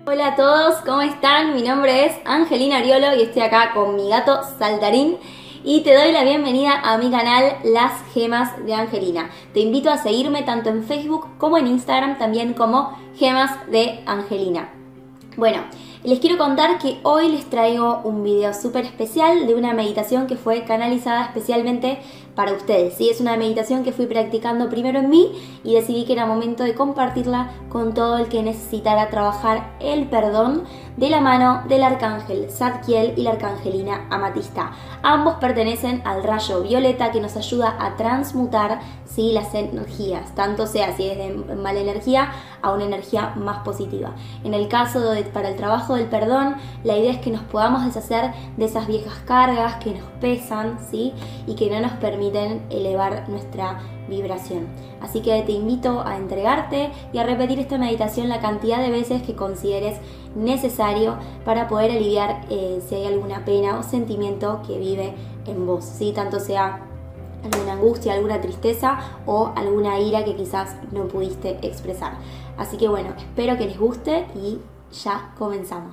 Hola a todos, ¿cómo están? Mi nombre es Angelina Ariolo y estoy acá con mi gato Saltarín y te doy la bienvenida a mi canal Las Gemas de Angelina. Te invito a seguirme tanto en Facebook como en Instagram, también como Gemas de Angelina. Bueno, les quiero contar que hoy les traigo un video súper especial de una meditación que fue canalizada especialmente para ustedes. ¿Sí? Es una meditación que fui practicando primero en mí y decidí que era momento de compartirla con todo el que necesitara trabajar el perdón de la mano del arcángel Zadkiel y la arcangelina Amatista. Ambos pertenecen al rayo violeta que nos ayuda a transmutar, ¿sí?, las energías, tanto sea si es de mala energía a una energía más positiva. En el caso para el trabajo del perdón, la idea es que nos podamos deshacer de esas viejas cargas que nos pesan, ¿sí?, y que no nos permiten elevar nuestra vibración. Así que te invito a entregarte y a repetir esta meditación la cantidad de veces que consideres necesario para poder aliviar si hay alguna pena o sentimiento que vive en vos, ¿sí? Tanto sea alguna angustia, alguna tristeza o alguna ira que quizás no pudiste expresar. Así que bueno, espero que les guste y ya comenzamos.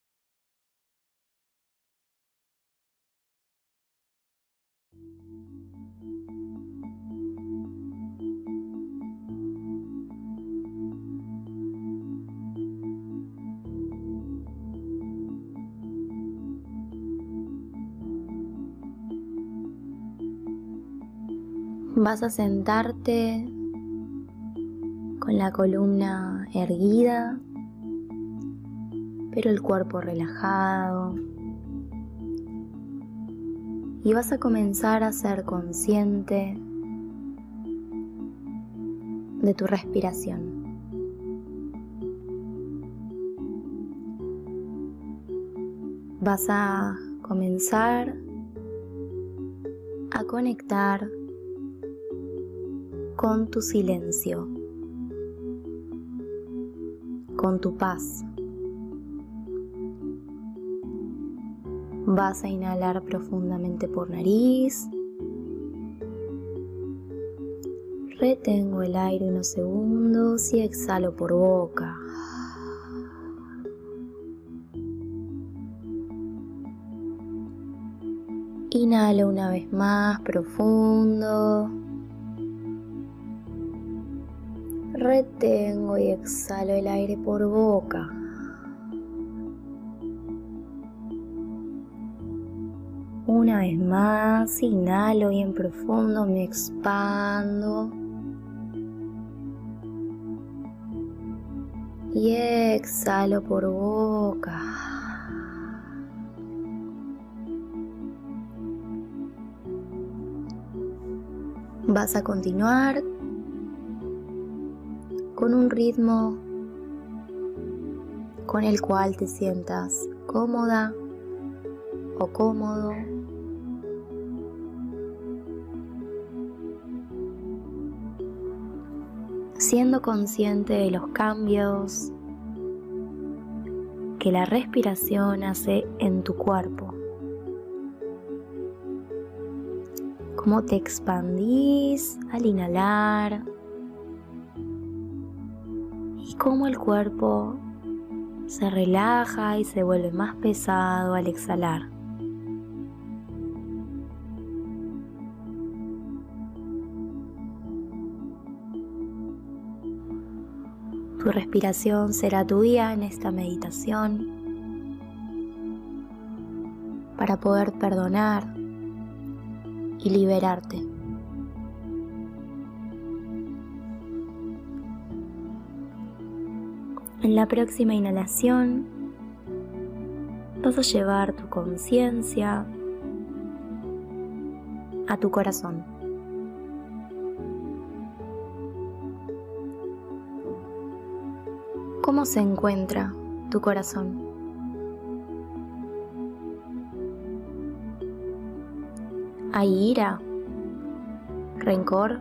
Vas a sentarte con la columna erguida, pero el cuerpo relajado. Y vas a comenzar a ser consciente de tu respiración. Vas a comenzar a conectar con tu silencio, con tu paz. Vas a inhalar profundamente por nariz. Retengo el aire unos segundos y exhalo por boca. Inhalo una vez más profundo. Retengo y exhalo el aire por boca. Una vez más, inhalo bien profundo, me expando. Y exhalo por boca. Vas a continuar con un ritmo con el cual te sientas cómoda o cómodo. Siendo consciente de los cambios que la respiración hace en tu cuerpo. Cómo te expandís al inhalar y cómo el cuerpo se relaja y se vuelve más pesado al exhalar. Tu respiración será tu guía en esta meditación para poder perdonar y liberarte. En la próxima inhalación vas a llevar tu conciencia a tu corazón. ¿Cómo se encuentra tu corazón? ¿Hay ira? ¿Rencor?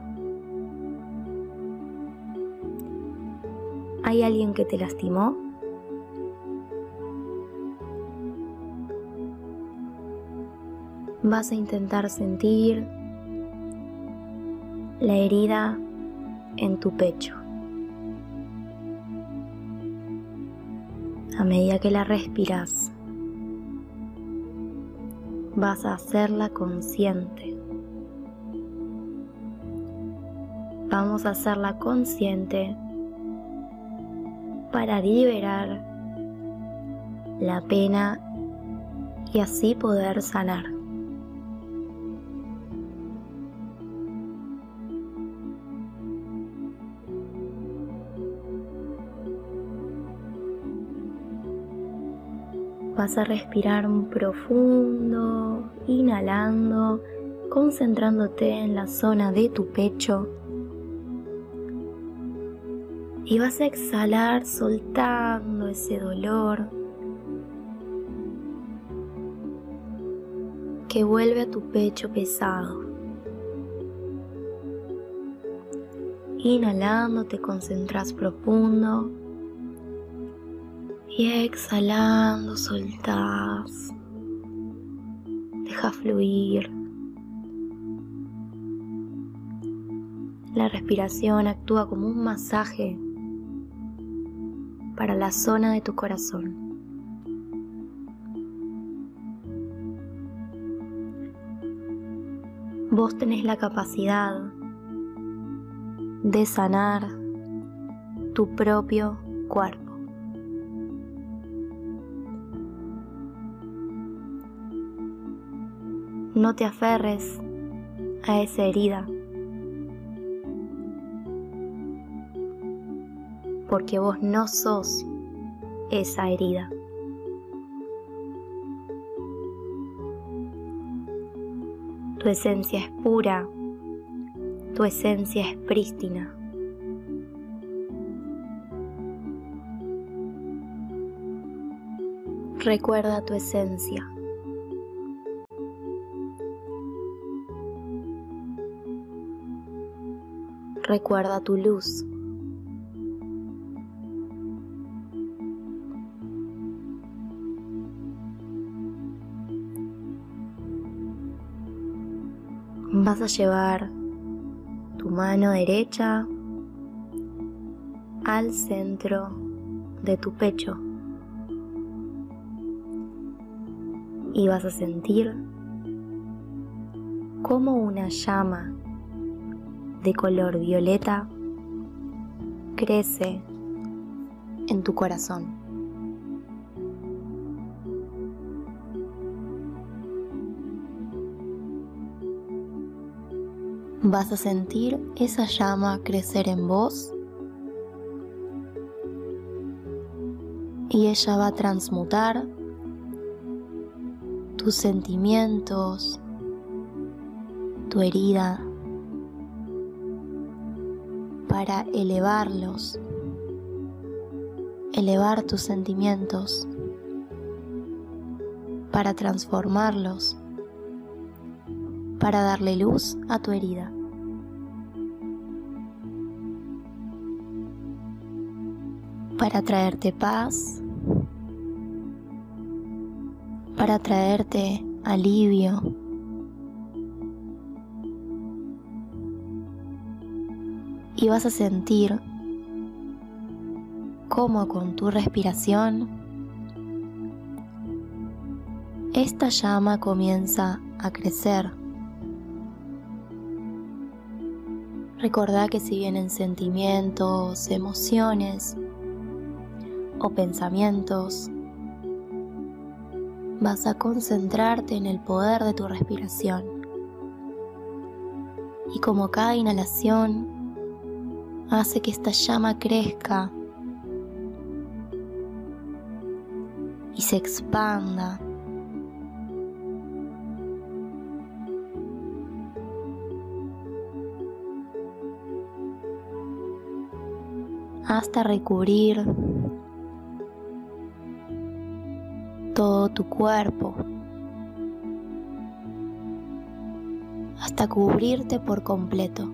¿Hay alguien que te lastimó? Vas a intentar sentir la herida en tu pecho. A medida que la respiras, vas a hacerla consciente. Vamos a hacerla consciente para liberar la pena y así poder sanar. Vas a respirar profundo, inhalando, concentrándote en la zona de tu pecho. Y vas a exhalar soltando ese dolor que vuelve a tu pecho pesado. Inhalando te concentras profundo y exhalando soltás. Deja fluir. La respiración actúa como un masaje para la zona de tu corazón. Vos tenés la capacidad de sanar tu propio cuerpo. No te aferres a esa herida, porque vos no sos esa herida. Tu esencia es pura, tu esencia es prístina. Recuerda tu esencia. Recuerda tu luz. Vas a llevar tu mano derecha al centro de tu pecho y vas a sentir como una llama de color violeta crece en tu corazón. Vas a sentir esa llama crecer en vos y ella va a transmutar tus sentimientos, tu herida, para elevarlos, elevar tus sentimientos, para transformarlos, para darle luz a tu herida. Para traerte paz, para traerte alivio. Y vas a sentir cómo con tu respiración esta llama comienza a crecer. Recordá que si vienen sentimientos, emociones o pensamientos, vas a concentrarte en el poder de tu respiración. Y como cada inhalación hace que esta llama crezca y se expanda, hasta recubrir todo tu cuerpo, hasta cubrirte por completo.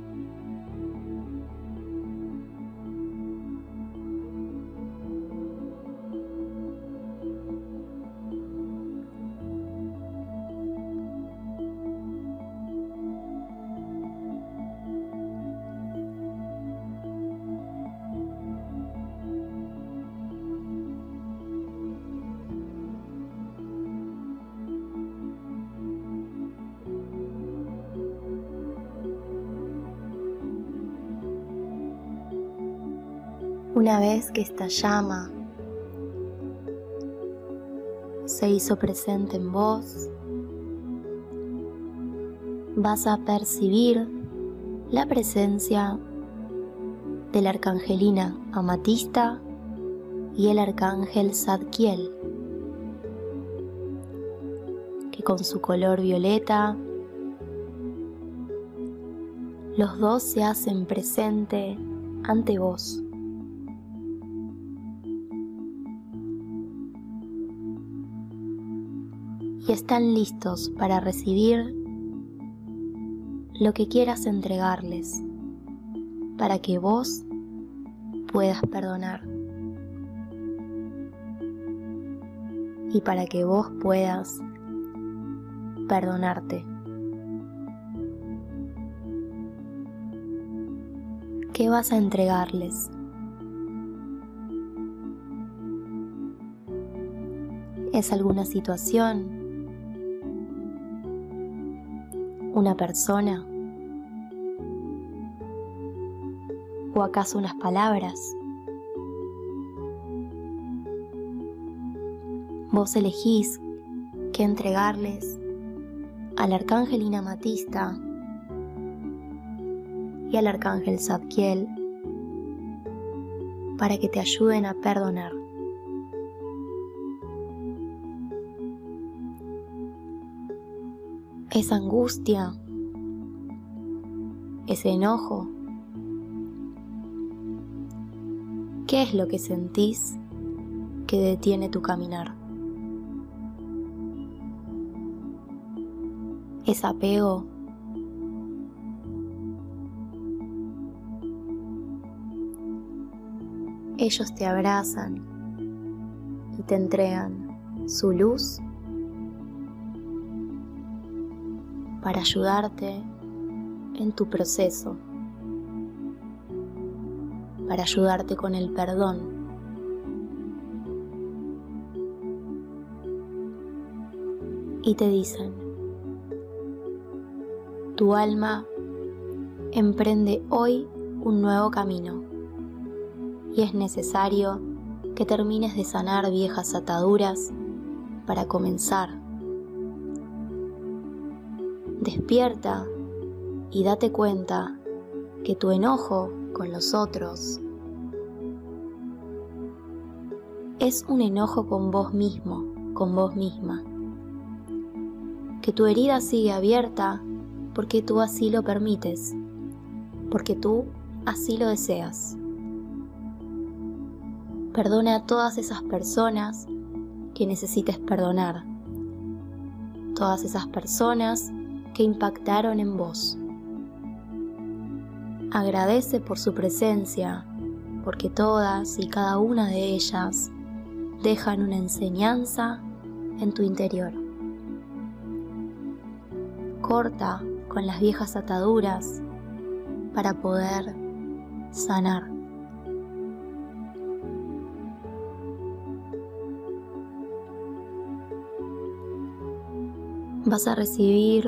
Una vez que esta llama se hizo presente en vos, vas a percibir la presencia de la arcangelina Amatista y el arcángel Zadkiel, que con su color violeta, los dos se hacen presente ante vos. Y están listos para recibir lo que quieras entregarles, para que vos puedas perdonar y para que vos puedas perdonarte. ¿Qué vas a entregarles? ¿Es alguna situación? ¿Una persona? ¿O acaso unas palabras? Vos elegís qué entregarles al arcángel Amatista y al arcángel Zadkiel para que te ayuden a perdonar. Esa angustia, ese enojo, ¿qué es lo que sentís que detiene tu caminar? ¿Es apego? Ellos te abrazan y te entregan su luz para ayudarte en tu proceso, para ayudarte con el perdón. Y te dicen: tu alma emprende hoy un nuevo camino y es necesario que termines de sanar viejas ataduras para comenzar. Despierta y date cuenta que tu enojo con los otros es un enojo con vos mismo, con vos misma. Que tu herida sigue abierta porque tú así lo permites, porque tú así lo deseas. Perdona a todas esas personas que necesites perdonar, todas esas personas que impactaron en vos. Agradece por su presencia, porque todas y cada una de ellas dejan una enseñanza en tu interior. Corta con las viejas ataduras para poder sanar. Vas a recibir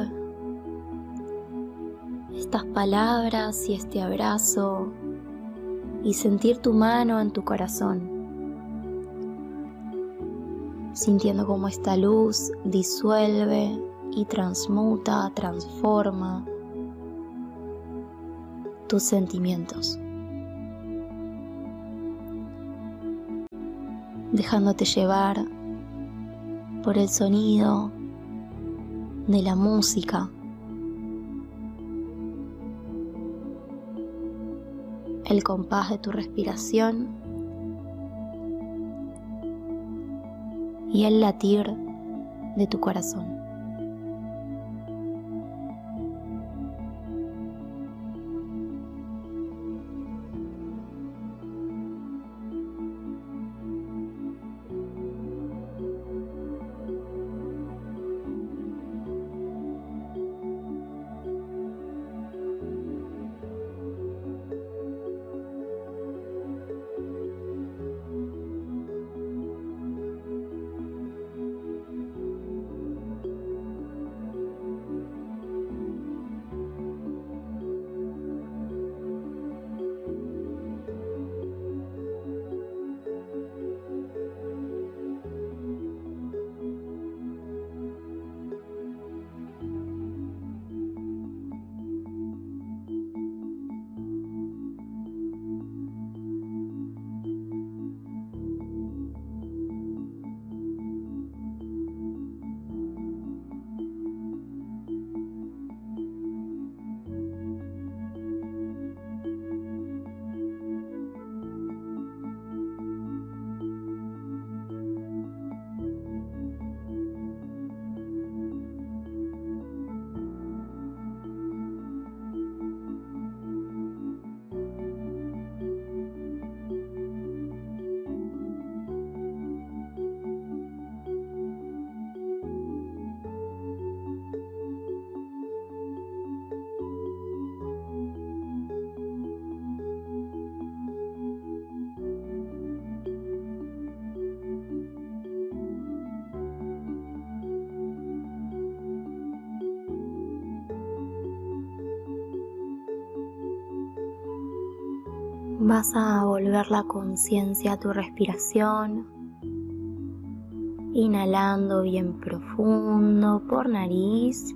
estas palabras y este abrazo y sentir tu mano en tu corazón, sintiendo cómo esta luz disuelve y transmuta, transforma tus sentimientos, dejándote llevar por el sonido de la música, el compás de tu respiración y el latir de tu corazón. Vas a volver la conciencia a tu respiración, inhalando bien profundo por nariz.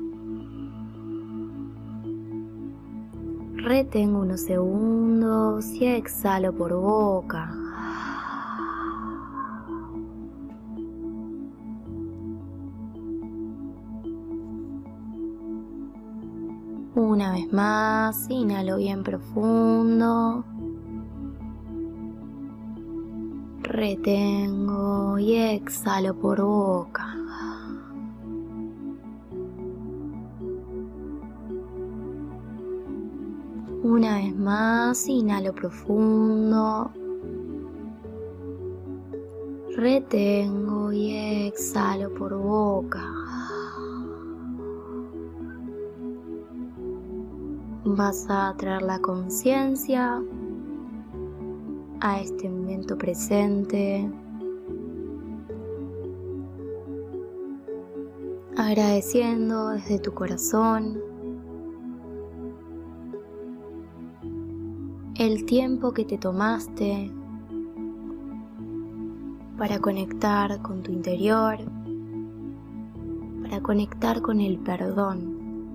Retengo unos segundos y exhalo por boca. Una vez más, inhalo bien profundo. Retengo y exhalo por boca. Una vez más, inhalo profundo. Retengo y exhalo por boca. Vas a traer la conciencia a este momento presente, agradeciendo desde tu corazón el tiempo que te tomaste para conectar con tu interior, para conectar con el perdón.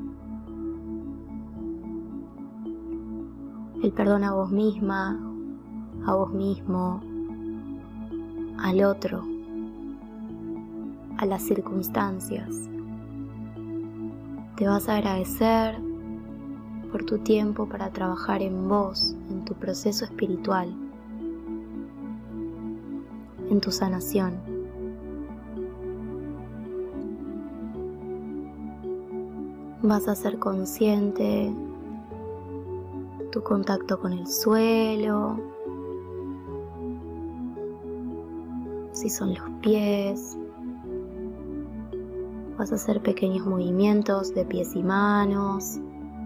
El perdón a vos misma, a vos mismo, al otro, a las circunstancias. Te vas a agradecer por tu tiempo para trabajar en vos, en tu proceso espiritual, en tu sanación. Vas a ser consciente tu contacto con el suelo, si son los pies. Vas a hacer pequeños movimientos de pies y manos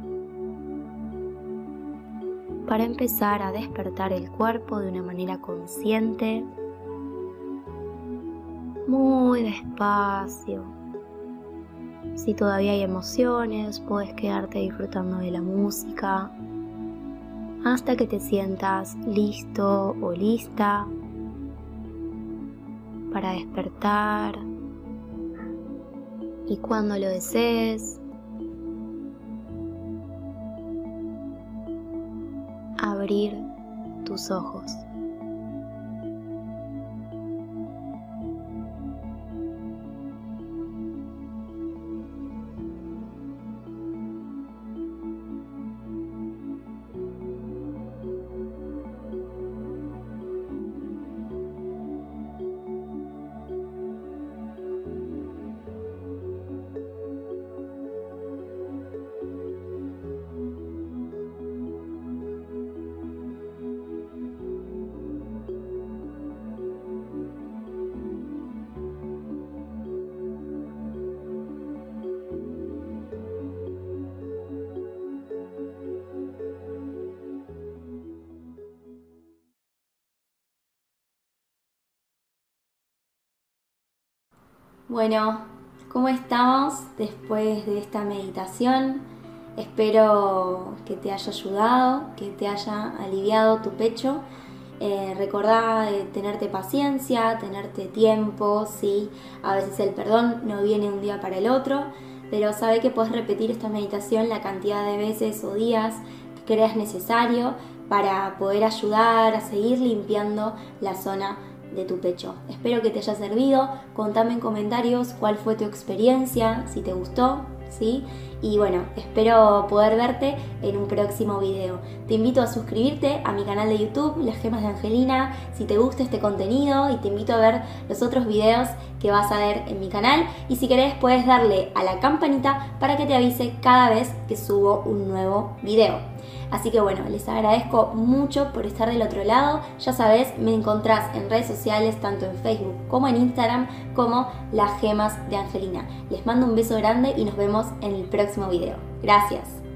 para empezar a despertar el cuerpo de una manera consciente, muy despacio. Si todavía hay emociones, puedes quedarte disfrutando de la música hasta que te sientas listo o lista para despertar, y cuando lo desees, abrir tus ojos. Bueno, ¿cómo estamos después de esta meditación? Espero que te haya ayudado, que te haya aliviado tu pecho. Recordá tenerte paciencia, tenerte tiempo, ¿sí? A veces el perdón no viene un día para el otro, pero sabe que puedes repetir esta meditación la cantidad de veces o días que creas necesario para poder ayudar a seguir limpiando la zona de tu pecho. Espero que te haya servido. Contame en comentarios cuál fue tu experiencia, si te gustó, ¿sí? Y bueno, espero poder verte en un próximo video. Te invito a suscribirte a mi canal de YouTube, Las Gemas de Angelina, si te gusta este contenido, y te invito a ver los otros videos que vas a ver en mi canal. Y si querés, puedes darle a la campanita para que te avise cada vez que subo un nuevo video. Así que bueno, les agradezco mucho por estar del otro lado. Ya sabes, me encontrás en redes sociales, tanto en Facebook como en Instagram, como Las Gemas de Angelina. Les mando un beso grande y nos vemos en el próximo video. Gracias.